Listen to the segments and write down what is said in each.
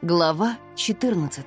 Глава 14.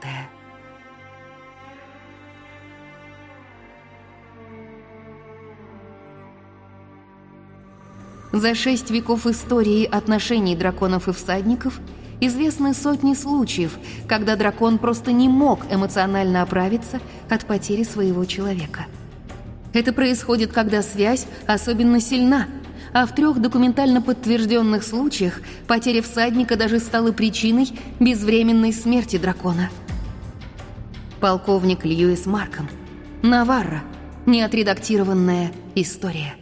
За 6 веков истории отношений драконов и всадников известны сотни случаев, когда дракон просто не мог эмоционально оправиться от потери своего человека. Это происходит, когда связь особенно сильна, а в 3 документально подтвержденных случаях потеря всадника даже стала причиной безвременной смерти дракона. Полковник Льюис Марком. Наварра. Неотредактированная история.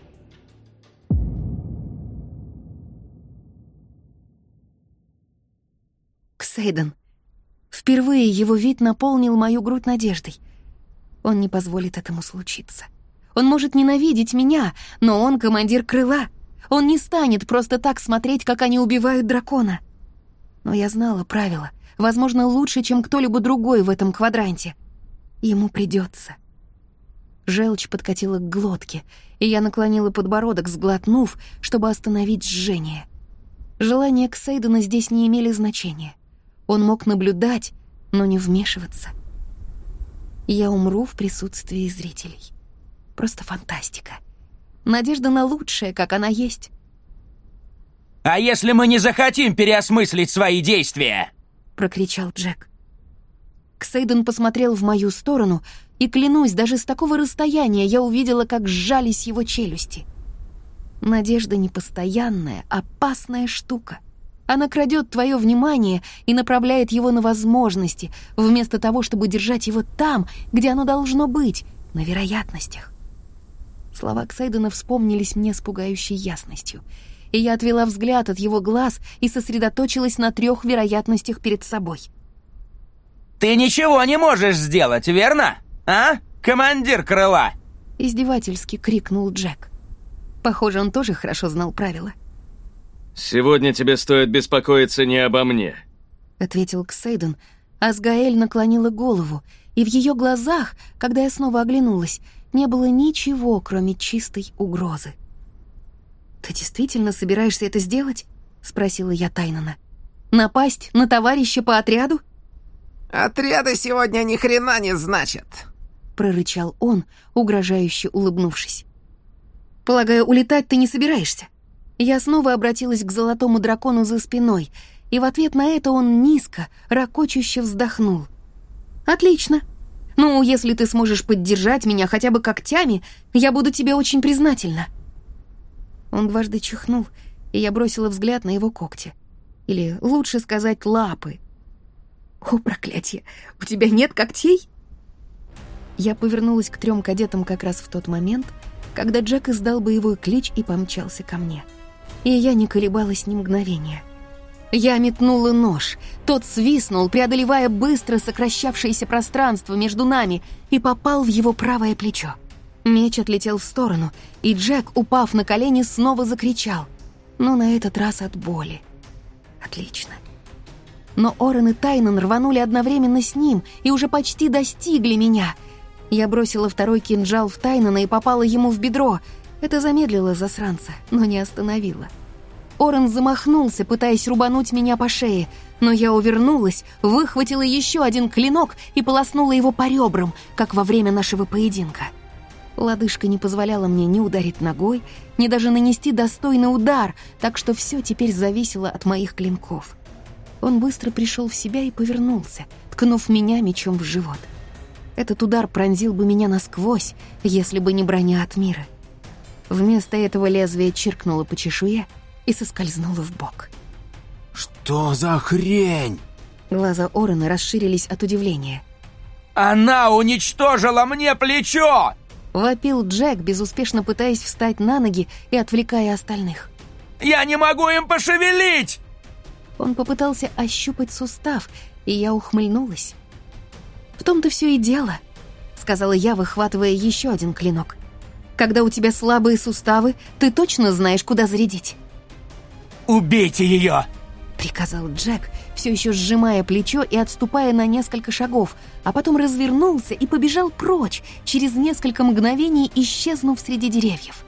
Ксейден. Впервые его вид наполнил мою грудь надеждой. Он не позволит этому случиться. Он может ненавидеть меня, но он командир крыла. Он не станет просто так смотреть, как они убивают дракона. Но я знала правила, возможно, лучше, чем кто-либо другой в этом квадранте. Ему придется. Желчь подкатила к глотке, и я наклонила подбородок, сглотнув, чтобы остановить жжение. Желания Ксейдена здесь не имели значения. Он мог наблюдать, но не вмешиваться. Я умру в присутствии зрителей. Просто фантастика. Надежда на лучшее, как она есть. «А если мы не захотим переосмыслить свои действия?» — прокричал Джек. Ксейден посмотрел в мою сторону, и, клянусь, даже с такого расстояния я увидела, как сжались его челюсти. Надежда — непостоянная, опасная штука. Она крадет твое внимание и направляет его на возможности, вместо того, чтобы держать его там, где оно должно быть, на вероятностях. Слова Ксейдена вспомнились мне с пугающей ясностью, и я отвела взгляд от его глаз и сосредоточилась на 3 вероятностях перед собой. «Ты ничего не можешь сделать, верно? А, командир крыла?» — издевательски крикнул Джек. Похоже, он тоже хорошо знал правила. «Сегодня тебе стоит беспокоиться не обо мне», — ответил Ксейден, а Сгаэль наклонила голову, и в ее глазах, когда я снова оглянулась, не было ничего, кроме чистой угрозы. «Ты действительно собираешься это сделать?» — спросила я Тайнана. «Напасть на товарища по отряду?» «Отряды сегодня ни хрена не значат», — прорычал он, угрожающе улыбнувшись. «Полагаю, улетать ты не собираешься?» Я снова обратилась к золотому дракону за спиной, и в ответ на это он низко, ракочуще вздохнул. «Отлично. Ну, если ты сможешь поддержать меня хотя бы когтями, я буду тебе очень признательна». Он дважды чихнул, и я бросила взгляд на его когти. Или, лучше сказать, лапы. «О, проклятие! У тебя нет когтей?» Я повернулась к 3 кадетам как раз в тот момент, когда Джек издал боевой клич и помчался ко мне. И я не колебалась ни мгновения. Я метнула нож. Тот свистнул, преодолевая быстро сокращавшееся пространство между нами, и попал в его правое плечо. Меч отлетел в сторону, и Джек, упав на колени, снова закричал. Но на этот раз от боли. Отлично. Но Орен и Тайнан рванули одновременно с ним и уже почти достигли меня. Я бросила 2 кинжал в Тайнана и попала ему в бедро. Это замедлило засранца, но не остановило. Орен замахнулся, пытаясь рубануть меня по шее, но я увернулась, выхватила еще 1 клинок и полоснула его по ребрам, как во время нашего поединка. Лодыжка не позволяла мне ни ударить ногой, ни даже нанести достойный удар, так что все теперь зависело от моих клинков. Он быстро пришел в себя и повернулся, ткнув меня мечом в живот. Этот удар пронзил бы меня насквозь, если бы не броня от мира. Вместо этого лезвие чиркнуло по чешуе и соскользнуло в бок. «Что за хрень?» Глаза Орена расширились от удивления. «Она уничтожила мне плечо!» — вопил Джек, безуспешно пытаясь встать на ноги и отвлекая остальных. «Я не могу им пошевелить!» Он попытался ощупать сустав, и я ухмыльнулась. «В том-то все и дело», — сказала я, выхватывая еще 1 клинок. «Когда у тебя слабые суставы, ты точно знаешь, куда зарядить». «Убейте ее!» — приказал Джек, все еще сжимая плечо и отступая на несколько шагов, а потом развернулся и побежал прочь, через несколько мгновений исчезнув среди деревьев.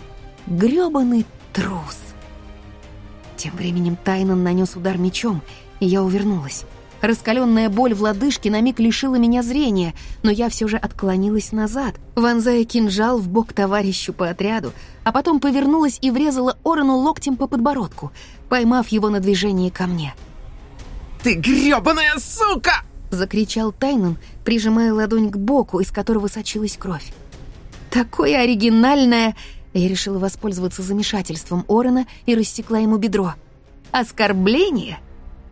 Грёбаный трус. Тем временем Тайнан нанес удар мечом, И я увернулась. Раскаленная боль в лодыжке на миг лишила меня зрения, но я все же отклонилась назад, вонзая кинжал в бок товарищу по отряду, а потом повернулась и врезала Орану локтем по подбородку, поймав его на движении ко мне. «Ты грёбаная сука!» — закричал Тайнан, прижимая ладонь к боку, из которого сочилась кровь. «Такое оригинальное...» Я решила воспользоваться замешательством Орана и рассекла ему бедро. «Оскорбление?»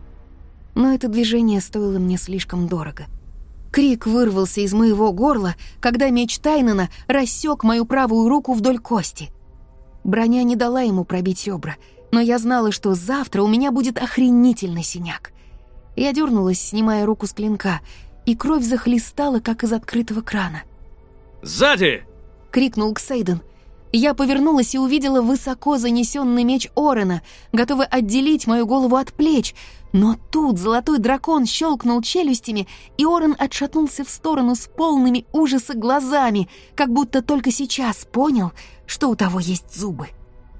Но это движение стоило мне слишком дорого. Крик вырвался из моего горла, когда меч Тайнана рассек мою правую руку вдоль кости. Броня не дала ему пробить ребра, но я знала, что завтра у меня будет охренительный синяк. Я дернулась, снимая руку с клинка, и кровь захлестала, как из открытого крана. «Сзади!» — крикнул Ксейден. Я повернулась и увидела высоко занесенный меч Орена, готовый отделить мою голову от плеч, но тут золотой дракон щелкнул челюстями, и Орен отшатнулся в сторону с полными ужаса глазами, как будто только сейчас понял, что у того есть зубы.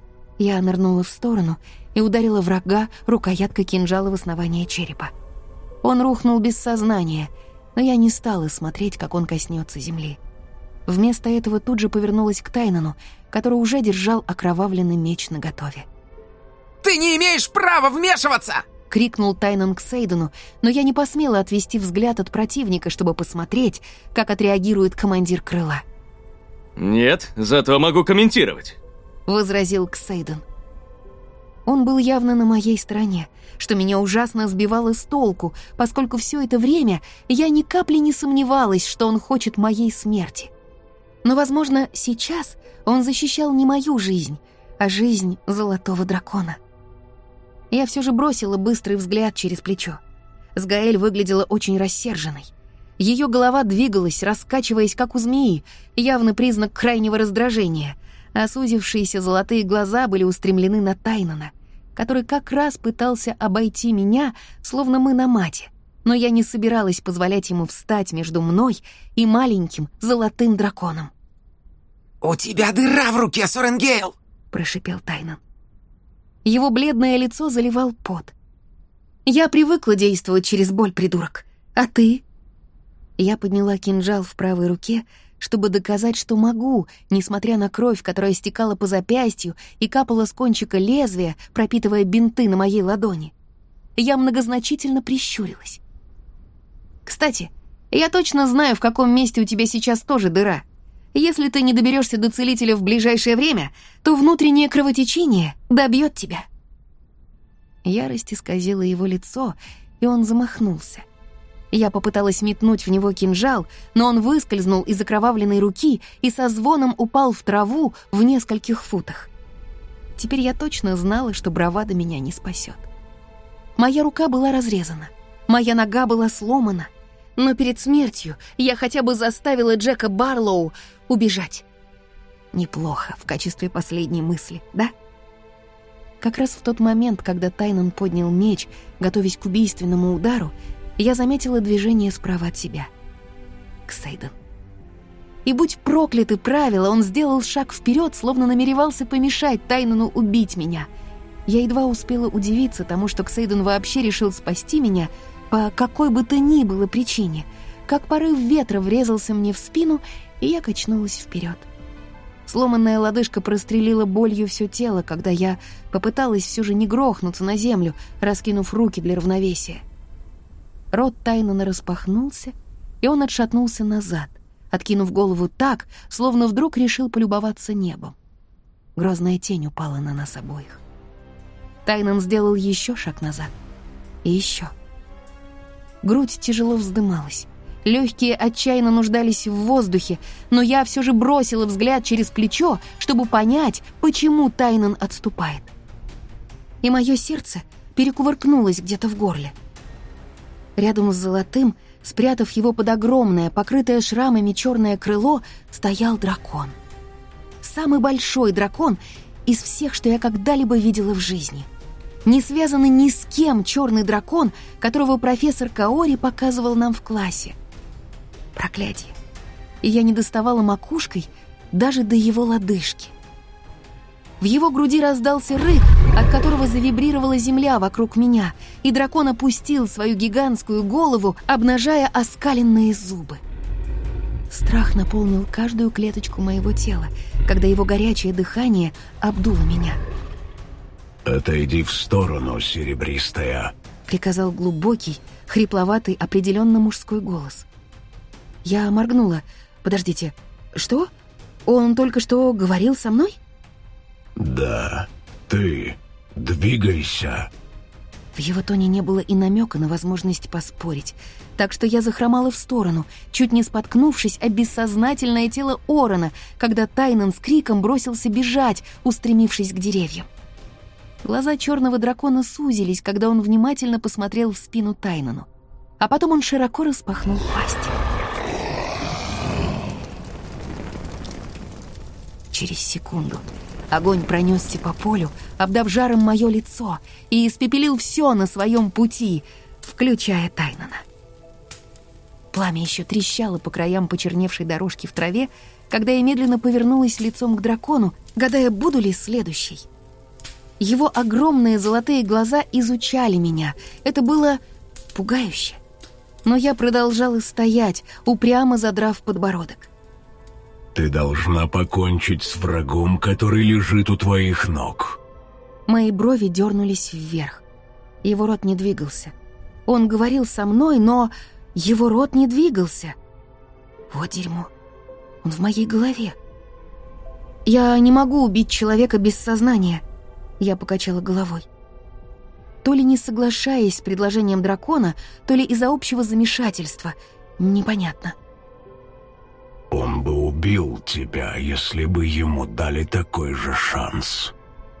Я нырнула в сторону и ударила врага рукояткой кинжала в основание черепа. Он рухнул без сознания, но я не стала смотреть, как он коснется земли. Вместо этого тут же повернулась к Тайнану, который уже держал окровавленный меч наготове. «Ты не имеешь права вмешиваться!» — крикнул Тайнан к Сейдену, но я не посмела отвести взгляд от противника, чтобы посмотреть, как отреагирует командир крыла. «Нет, зато могу комментировать», — возразил Ксейден. Он был явно на моей стороне, что меня ужасно сбивало с толку, поскольку все это время я ни капли не сомневалась, что он хочет моей смерти. Но, возможно, сейчас он защищал не мою жизнь, а жизнь золотого дракона. Я все же бросила быстрый взгляд через плечо. Сгаэль выглядела очень рассерженной. Ее голова двигалась, раскачиваясь, как у змеи, явно признак крайнего раздражения, а сузившиеся золотые глаза были устремлены на Тайнана, который как раз пытался обойти меня, словно мы на мате, но я не собиралась позволять ему встать между мной и маленьким золотым драконом. «У тебя дыра в руке, Соренгейл!» — прошипел Тайнан. Его бледное лицо заливал пот. «Я привыкла действовать через боль, придурок. А ты?» Я подняла кинжал в правой руке, чтобы доказать, что могу, несмотря на кровь, которая стекала по запястью и капала с кончика лезвия, пропитывая бинты на моей ладони. Я многозначительно прищурилась. «Кстати, я точно знаю, в каком месте у тебя сейчас тоже дыра. Если ты не доберешься до целителя в ближайшее время, то внутреннее кровотечение добьет тебя». Ярость исказила его лицо, и он замахнулся. Я попыталась метнуть в него кинжал, но он выскользнул из окровавленной руки и со звоном упал в траву в нескольких футах. Теперь я точно знала, что бравада меня не спасет. Моя рука была разрезана, моя нога была сломана, но перед смертью я хотя бы заставила Джека Барлоу убежать. Неплохо в качестве последней мысли, да? Как раз в тот момент, когда Тайнан поднял меч, готовясь к убийственному удару, я заметила движение справа от себя. Ксейден. И будь прокляты правила, он сделал шаг вперед, словно намеревался помешать Тайнану убить меня. Я едва успела удивиться тому, что Ксейден вообще решил спасти меня по какой бы то ни было причине, как порыв ветра врезался мне в спину, и я качнулась вперед. Сломанная лодыжка прострелила болью все тело, когда я попыталась все же не грохнуться на землю, раскинув руки для равновесия. Рот Тайнана распахнулся, и он отшатнулся назад, откинув голову так, словно вдруг решил полюбоваться небом. Грозная тень упала на нас обоих. Тайнан сделал еще шаг назад. И еще. Грудь тяжело вздымалась. Легкие отчаянно нуждались в воздухе, но я все же бросила взгляд через плечо, чтобы понять, почему Тайнан отступает. И мое сердце перекувыркнулось где-то в горле. Рядом с золотым, спрятав его под огромное, покрытое шрамами черное крыло, стоял дракон. Самый большой дракон из всех, что я когда-либо видела в жизни. Не связанный ни с кем черный дракон, которого профессор Каори показывал нам в классе. Проклятие. И я не доставала макушкой даже до его лодыжки. В его груди раздался рык, от которого завибрировала земля вокруг меня, и дракон опустил свою гигантскую голову, обнажая оскаленные зубы. Страх наполнил каждую клеточку моего тела, когда его горячее дыхание обдуло меня. «Отойди в сторону, серебристая», — приказал глубокий, хрипловатый, определенно мужской голос. Я моргнула. «Подождите, что? Он только что говорил со мной?» «Да, ты. Двигайся». В его тоне не было и намека на возможность поспорить, так что я захромала в сторону, чуть не споткнувшись о бессознательное тело Орена, когда Тайнан с криком бросился бежать, устремившись к деревьям. Глаза черного дракона сузились, когда он внимательно посмотрел в спину Тайнану, а потом он широко распахнул пасть. Через секунду огонь пронесся по полю, обдав жаром мое лицо, и испепелил все на своем пути, включая Тайнана. Пламя еще трещало по краям почерневшей дорожки в траве, когда я медленно повернулась лицом к дракону, гадая, буду ли следующей. Его огромные золотые глаза изучали меня. Это было пугающе. Но я продолжала стоять, упрямо задрав подбородок. «Ты должна покончить с врагом, который лежит у твоих ног». Мои брови дернулись вверх. Его рот не двигался. Он говорил со мной, но его рот не двигался. Вот дерьмо. Он в моей голове. «Я не могу убить человека без сознания», — я покачала головой. То ли не соглашаясь с предложением дракона, то ли из-за общего замешательства. Непонятно. «Он бы убил тебя, если бы ему дали такой же шанс».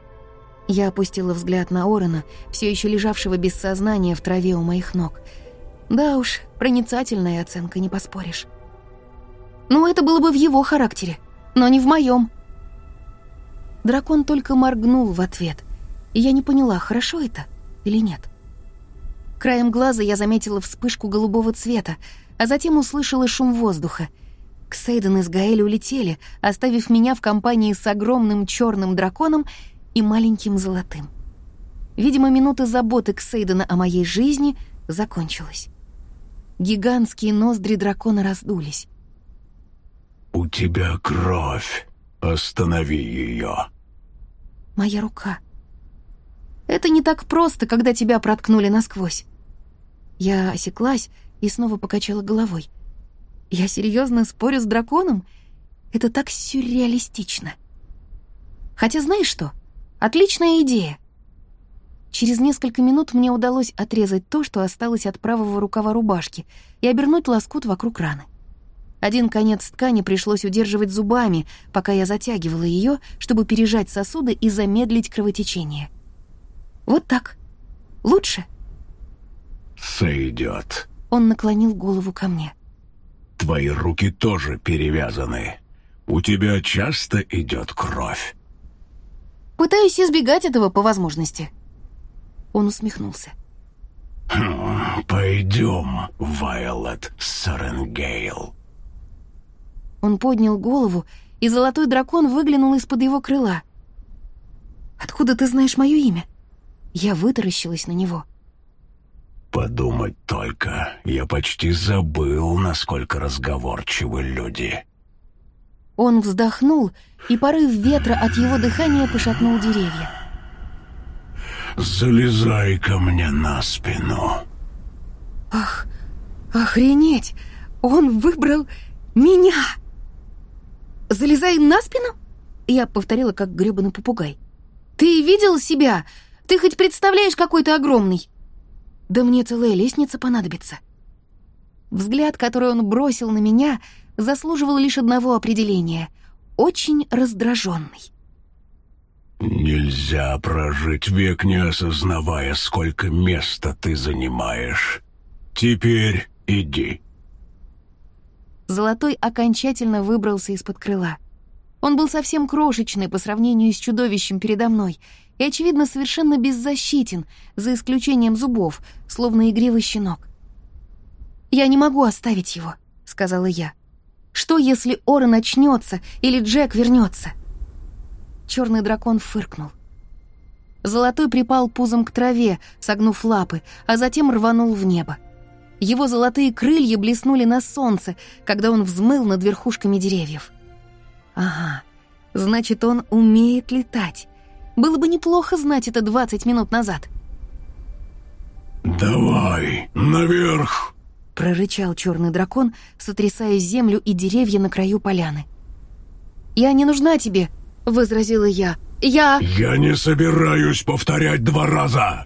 Я опустила взгляд на Орена, все еще лежавшего без сознания в траве у моих ног. Да уж, проницательная оценка, не поспоришь. Ну, это было бы в его характере, но не в моем. Дракон только моргнул в ответ, и я не поняла, хорошо это или нет. Краем глаза я заметила вспышку голубого цвета, а затем услышала шум воздуха. Ксейден и Сгаэль улетели, оставив меня в компании с огромным черным драконом и маленьким золотым. Видимо, минута заботы Ксейдена о моей жизни закончилась. Гигантские ноздри дракона раздулись. «У тебя кровь. Останови ее». Моя рука. Это не так просто, когда тебя проткнули насквозь. Я осеклась и снова покачала головой. Я серьезно спорю с драконом? Это так сюрреалистично. Хотя знаешь что? Отличная идея. Через несколько минут мне удалось отрезать то, что осталось от правого рукава рубашки, и обернуть лоскут вокруг раны. Один конец ткани пришлось удерживать зубами, пока я затягивала ее, чтобы пережать сосуды и замедлить кровотечение. Вот так. Лучше? «Сойдет». Он наклонил голову ко мне. «Твои руки тоже перевязаны. У тебя часто идет кровь?» Пытаюсь избегать этого по возможности. Он усмехнулся. «Пойдем, Вайолет Саренгейл». Он поднял голову, и золотой дракон выглянул из-под его крыла. «Откуда ты знаешь мое имя?» Я вытаращилась на него. «Подумать только, я почти забыл, насколько разговорчивы люди». Он вздохнул, и порыв ветра от его дыхания пошатнул деревья. «Залезай ко мне на спину». Ах, охренеть! Он выбрал меня! «Залезай на спину?» Я повторила, как грёбаный попугай. «Ты видел себя? Ты хоть представляешь, какой ты огромный?» «Да мне целая лестница понадобится». Взгляд, который он бросил на меня, заслуживал лишь одного определения — очень раздраженный. «Нельзя прожить век, не осознавая, сколько места ты занимаешь. Теперь иди». Золотой окончательно выбрался из-под крыла. Он был совсем крошечный по сравнению с чудовищем передо мной и, очевидно, совершенно беззащитен, за исключением зубов, словно игривый щенок. «Я не могу оставить его», — сказала я. «Что, если Орен очнется или Джек вернется?» черный дракон фыркнул. Золотой припал пузом к траве, согнув лапы, а затем рванул в небо. Его золотые крылья блеснули на солнце, когда он взмыл над верхушками деревьев. Ага, значит, он умеет летать. Было бы неплохо знать это 20 минут назад. «Давай, наверх!» — прорычал черный дракон, сотрясая землю и деревья на краю поляны. «Я не нужна тебе», — возразила я. «Я не собираюсь повторять 2 раза!»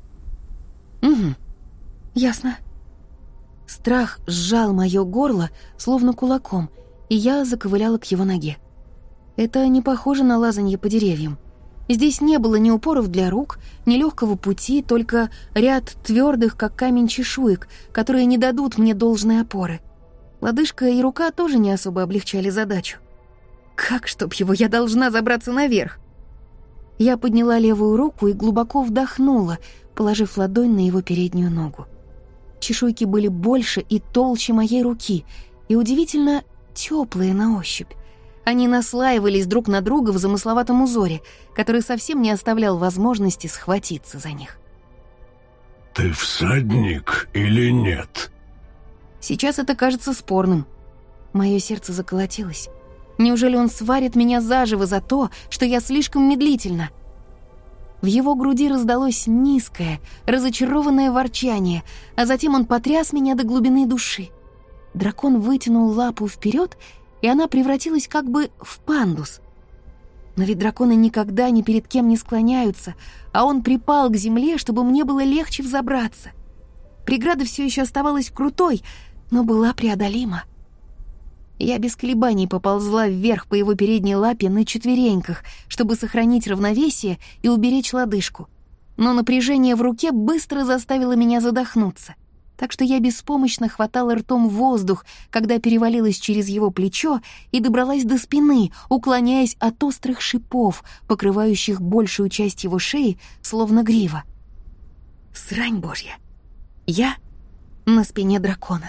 «Угу, ясно». Страх сжал мое горло, словно кулаком, и я заковыляла к его ноге. Это не похоже на лазанье по деревьям. Здесь не было ни упоров для рук, ни легкого пути, только ряд твердых, как камень, чешуек, которые не дадут мне должной опоры. Лодыжка и рука тоже не особо облегчали задачу. Как, чтоб его, я должна забраться наверх? Я подняла левую руку и глубоко вдохнула, положив ладонь на его переднюю ногу. Чешуйки были больше и толще моей руки, и удивительно теплые на ощупь. Они наслаивались друг на друга в замысловатом узоре, который совсем не оставлял возможности схватиться за них. «Ты всадник или нет?» Сейчас это кажется спорным. Мое сердце заколотилось. Неужели он сварит меня заживо за то, что я слишком медлительна? В его груди раздалось низкое, разочарованное ворчание, а затем он потряс меня до глубины души. Дракон вытянул лапу вперед, и она превратилась как бы в пандус. Но ведь драконы никогда ни перед кем не склоняются, а он припал к земле, чтобы мне было легче взобраться. Преграда все еще оставалась крутой, но была преодолима. Я без колебаний поползла вверх по его передней лапе на четвереньках, чтобы сохранить равновесие и уберечь лодыжку. Но напряжение в руке быстро заставило меня задохнуться. Так что я беспомощно хватала ртом воздух, когда перевалилась через его плечо и добралась до спины, уклоняясь от острых шипов, покрывающих большую часть его шеи, словно грива. Срань божья. Я на спине дракона.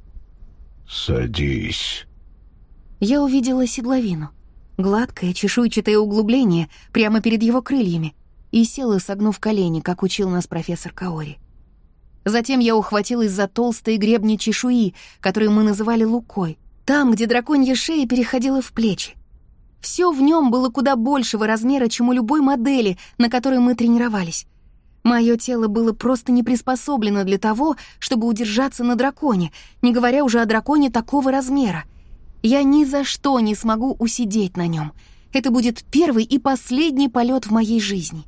«Садись». Я увидела седловину. Гладкое чешуйчатое углубление прямо перед его крыльями, и села, согнув колени, как учил нас профессор Каори. Затем я ухватилась за толстые гребни чешуи, которые мы называли лукой, там, где драконья шея переходила в плечи. Все в нем было куда большего размера, чем у любой модели, на которой мы тренировались. Мое тело было просто не приспособлено для того, чтобы удержаться на драконе, не говоря уже о драконе такого размера. Я ни за что не смогу усидеть на нем. Это будет первый и последний полет в моей жизни.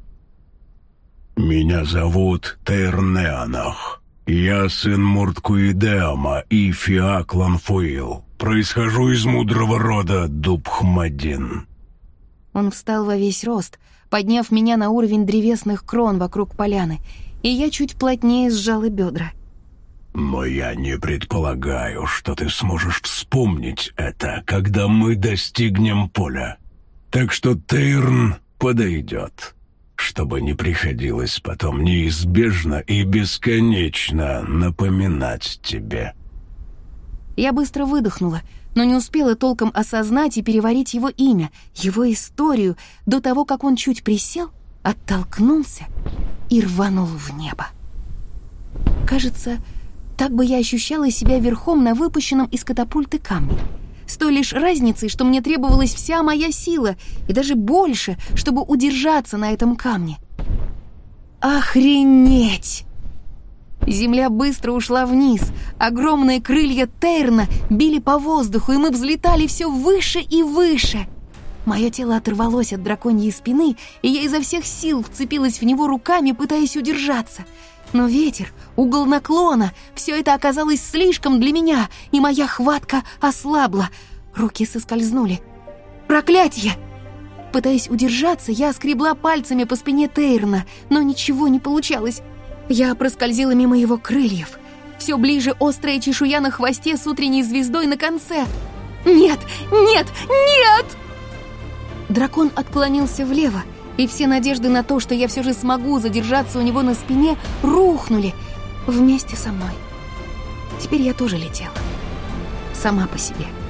«Меня зовут Тейрнеанах. Я сын Мурткуидеама и Фиакланфуил. Происхожу из мудрого рода Дубхмадин». Он встал во весь рост, подняв меня на уровень древесных крон вокруг поляны, и я чуть плотнее сжала бедра. «Но я не предполагаю, что ты сможешь вспомнить это, когда мы достигнем поля. Так что Тейрн подойдет, чтобы не приходилось потом неизбежно и бесконечно напоминать тебе». Я быстро выдохнула, но не успела толком осознать и переварить его имя, его историю, до того, как он чуть присел, оттолкнулся и рванул в небо. Кажется, так бы я ощущала себя верхом на выпущенном из катапульты камне. С той лишь разницей, что мне требовалась вся моя сила, и даже больше, чтобы удержаться на этом камне. Охренеть! Земля быстро ушла вниз, огромные крылья Тейрна били по воздуху, и мы взлетали все выше и выше. Мое тело оторвалось от драконьей спины, и я изо всех сил вцепилась в него руками, пытаясь удержаться. Но ветер, угол наклона — все это оказалось слишком для меня, и моя хватка ослабла. Руки соскользнули. Проклятье! Пытаясь удержаться, я скребла пальцами по спине Тейрна, но ничего не получалось. Я проскользила мимо его крыльев. Все ближе острая чешуя на хвосте с утренней звездой на конце. Нет, нет, нет! Дракон отклонился влево, и все надежды на то, что я все же смогу задержаться у него на спине, рухнули вместе со мной. Теперь я тоже летела. Сама по себе.